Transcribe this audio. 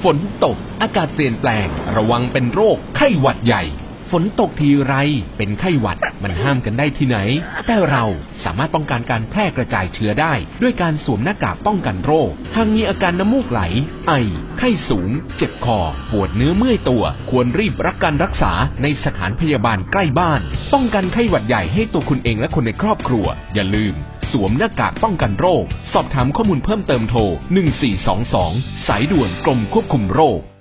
ฝนตกอากาศเปลี่ยนแปลงระวังเป็นโรคไข้หวัดใหญ่ฝนตกทีไรเป็นไข้หวัดมันห้ามกันได้ที่ไหนแต่เราสามารถป้องกันการแพร่กระจายเชื้อได้ด้วยการสวมหน้ากากป้องกันโรคหากมีอาการน้ำมูกไหลไอไข้สูงเจ็บคอปวดเนื้อเมื่อยตัวควรรีบรับการรักษาในสถานพยาบาลใกล้บ้านป้องกันไข้หวัดใหญ่ให้ตัวคุณเองและคนในครอบครัวอย่าลืมสวมหน้ากากป้องกันโรคสอบถามข้อมูลเพิ่มเติมโทร1422สายด่วนกรมควบคุมโรค